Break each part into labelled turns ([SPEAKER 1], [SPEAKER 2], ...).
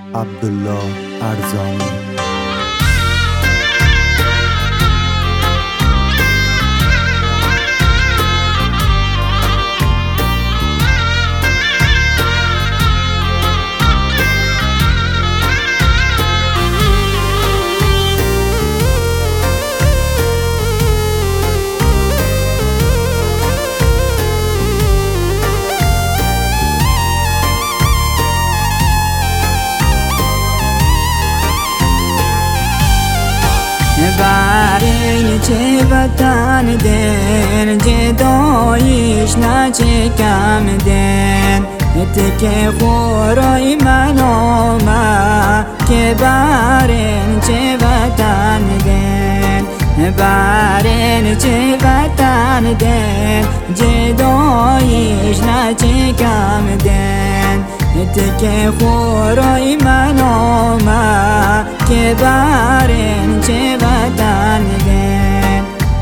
[SPEAKER 1] عبدالله ارزانی.
[SPEAKER 2] برای چه وطن دین جدایش نه چه کم دین تک خورای من آمد که برین چه وطن دین برین چه وطن دین جدایش نه چه کم دین تک خورای من آمد که برین چه وطن دین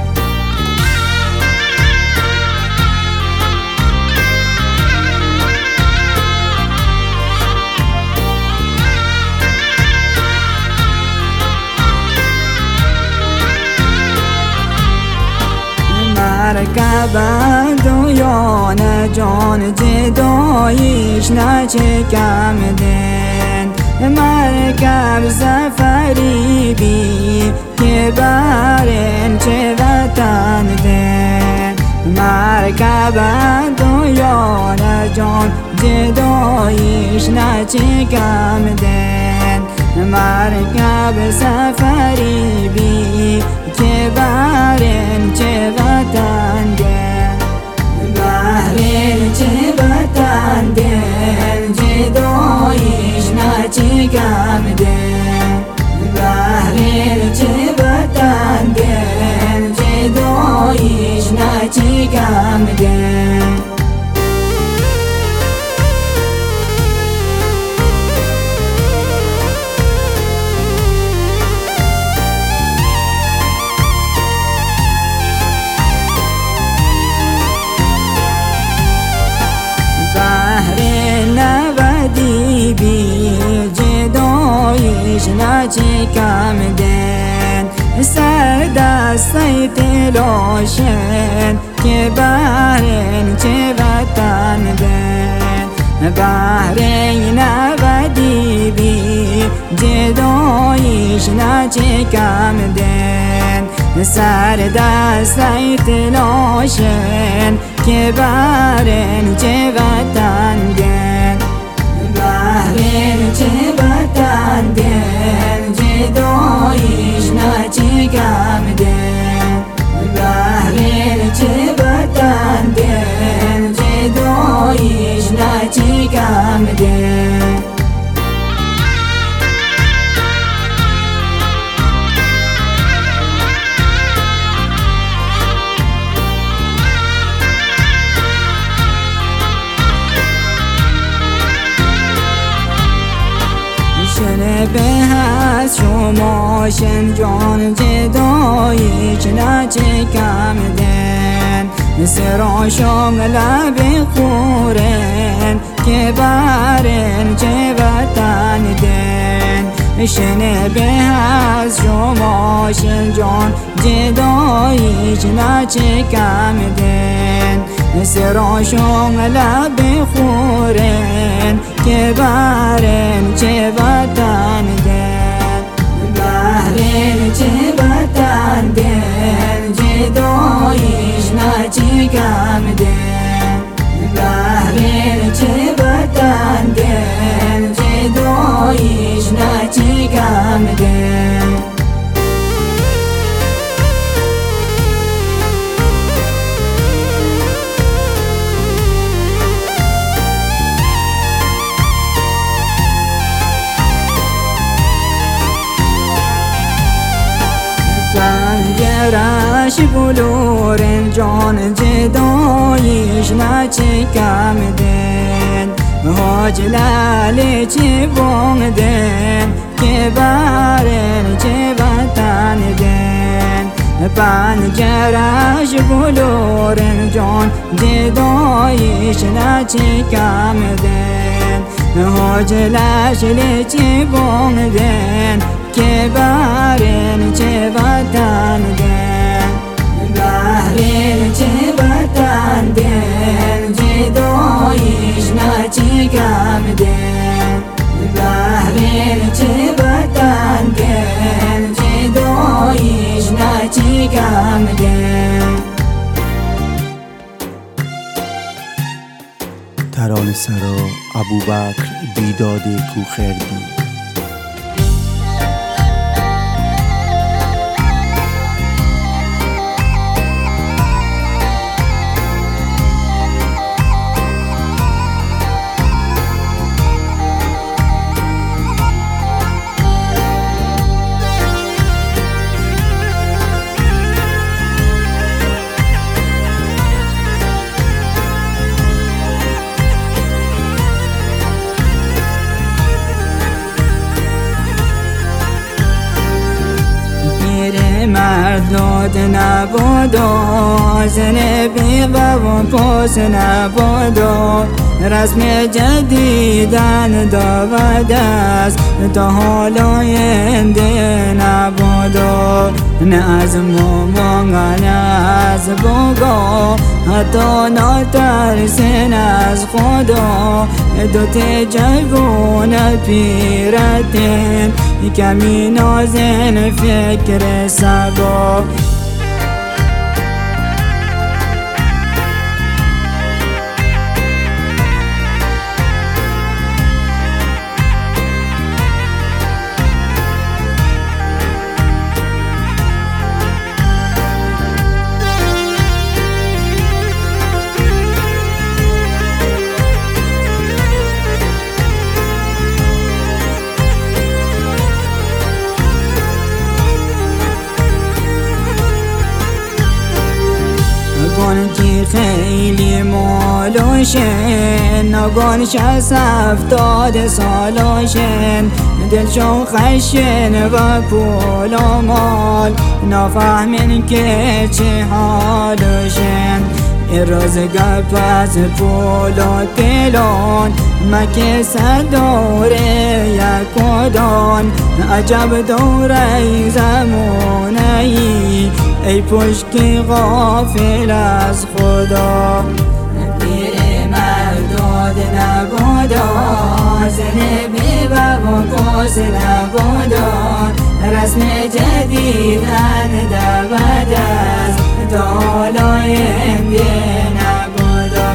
[SPEAKER 2] مرکب دویان جان جدایش نه چه کم دین مرکب سفری بی که برین چه وطن دین مرکب دویان جان جدایش نه چه کم دین مرکب سفری بی که برین چه وطن دین برین چه وطن دین جدایش نه چه کم دین برین چه وطن دین جدایش نه چه کم دین نه چه کم دین سر دستی تلاشن که برین چه وطن دین برین نودی بی جدایش نه چه کم دین سر دستی تلاشن که برین چه وطن دین برین چه وطن دین جدایش نه چه کم دین برین چه وطن دین جدایش نه چه کم دین به هست شما شنجان جدایش نه چه کم دین سراشم لب خورن که برین چه وطن دین شنه به هست شما شنجان جدایش نه چه کم دین سراشم لب خورن که برین چه وطن دین برین چه وطن دین جدایش نه چه کم دین برین چه وطن دین جدایش نه چه کم دین پنجرش بلورن جان جدایش نه چه کم دین حاج لاله چه بوندن که برین چه وطن دین پنجرش بلورن جان جدایش نه چه کم دین حاجلش لچی بوندن که بحرین چه وطن دن بحرین چه وطن دن جدایش نچی کم دن بحرین چه وطن دن جدایش نچی کم دن
[SPEAKER 1] ترانه سرا ابوبکر بیداد کوخردی.
[SPEAKER 2] مرداد نبودا زن بیغه و پاس نبودا رسم جدیدن داود است تا حال آینده نبودا نه از مامان نه از بابا حتی نترسن از خدا دوت جوان پیرتن کمی نازن فکر سبا نگان که خیلی مالوشن نگانش از 70 سالوشن دلشون خشن و پول و مال نفهمین که چه حالوشن این روز گپ از پول و دلان مکه دوره یک دان عجب دوره زمانه ای پشکی غافل از خدا پیر مرداد نبودا زن بیبه و پاس نبودا رسم جدیدن دود است تا حال آینده نبودا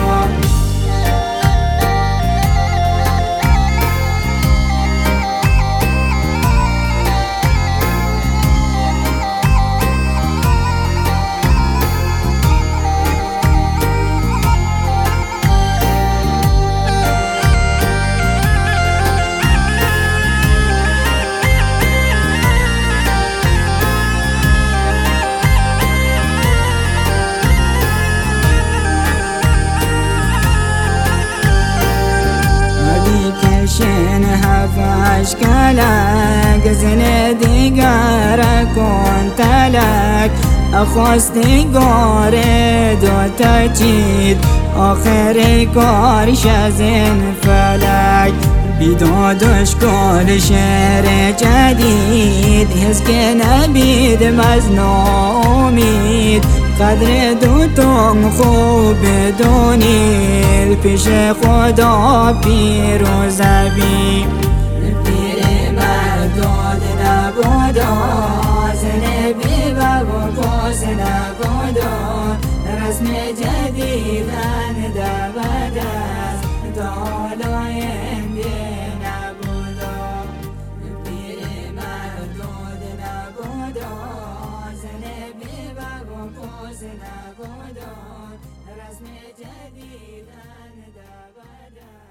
[SPEAKER 2] شن هفاش کلک زن دیگر کن تلک اخواستی گاره دو تجید آخر کارش از این فلک بیدادش کار شعر جدید حس که نبید مزنامید قدر دوتون خوب بدونید پیش خدا پیر و زبی پیر مرداد نبودا زن بیبه و پاس نبودا رسم جدیدن دود است تا حال آینده نبودا پیر مرداد نبودا زن بیبه و پاس نبودا رسم جدیدن دود است